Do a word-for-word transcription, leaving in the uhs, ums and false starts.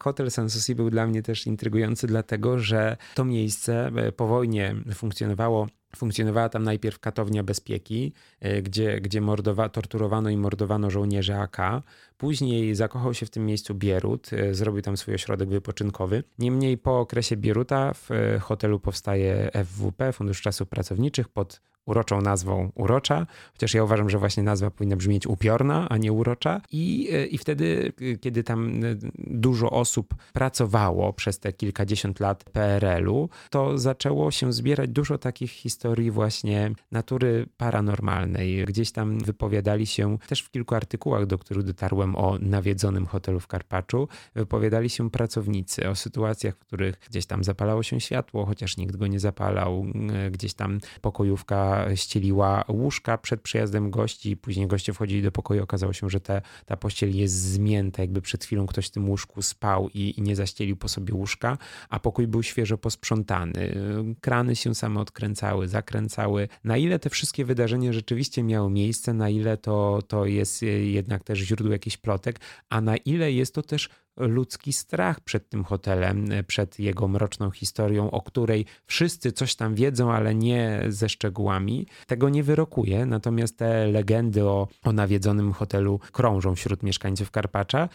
hotel Sanssouci był dla mnie też intrygujący, dlatego że to miejsce po wojnie funkcjonowało Funkcjonowała tam najpierw katownia bezpieki, gdzie, gdzie mordowa, torturowano i mordowano żołnierzy A K. Później zakochał się w tym miejscu Bierut, zrobił tam swój ośrodek wypoczynkowy. Niemniej po okresie Bieruta w hotelu powstaje F W P, Fundusz Czasów Pracowniczych, pod uroczą nazwą Urocza, chociaż ja uważam, że właśnie nazwa powinna brzmieć upiorna, a nie urocza. I, i wtedy, kiedy tam dużo osób pracowało przez te kilkadziesiąt lat P R L-u, to zaczęło się zbierać dużo takich historii właśnie natury paranormalnej. Gdzieś tam wypowiadali się, też w kilku artykułach, do których dotarłem, o nawiedzonym hotelu w Karpaczu, wypowiadali się pracownicy o sytuacjach, w których gdzieś tam zapalało się światło, chociaż nikt go nie zapalał, gdzieś tam pokojówka ścieliła łóżka przed przyjazdem gości, później goście wchodzili do pokoju, okazało się, że te, ta pościel jest zmięta, jakby przed chwilą ktoś w tym łóżku spał i, i nie zaścielił po sobie łóżka, a pokój był świeżo posprzątany. Krany się same odkręcały, zakręcały. Na ile te wszystkie wydarzenia rzeczywiście miały miejsce, na ile to, to jest jednak też źródło jakichś plotek, a na ile jest to też ludzki strach przed tym hotelem, przed jego mroczną historią, o której wszyscy coś tam wiedzą, ale nie ze szczegółami. Tego nie wyrokuje, natomiast te legendy o, o nawiedzonym hotelu krążą wśród mieszkańców Karpacza